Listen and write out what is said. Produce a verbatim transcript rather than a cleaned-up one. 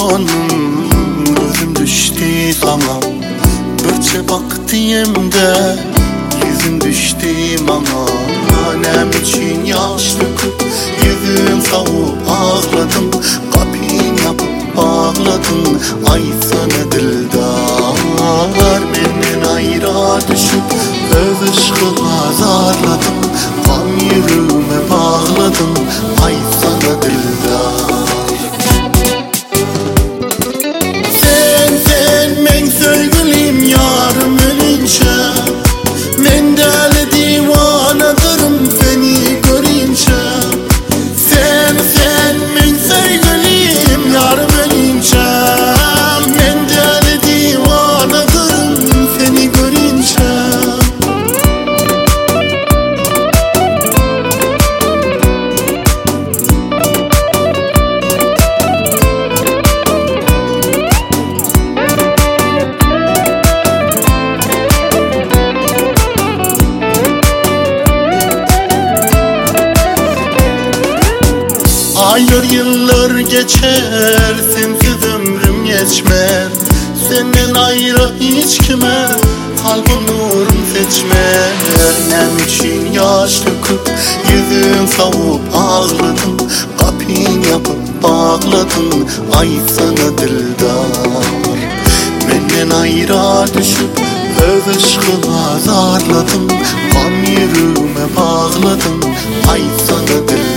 canım, gözüm düştü sana. Birçe baktığımda yüzüm düştü bana. Annem için yaş döküp yüzüm savup ağladım. Kapıyı yapıp bağladın, ay sana dildar. Benden ayrı düşüp öz ışkı azarladım. Kan yüreğime bağladın, ay sana dildar. Sen sen men sevgilim yarım ölünce, men deli divanadırım seni görünce. Sen sen men sevgilim yarım ölünce, men deli divanadırım seni görünce. Aylar yıllar geçer, sensiz ömrüm geçmez. Senden ayrı hiç kime kalbim nurum seçmez. Nem için yaş döküp yüzüm savup ağladım. Kapıyı yapıp bağladın, ay sana dildar. Benden ayrı düşüp öz ışkı azarladım. Kan yüreğime bağladım, ay sana dildar.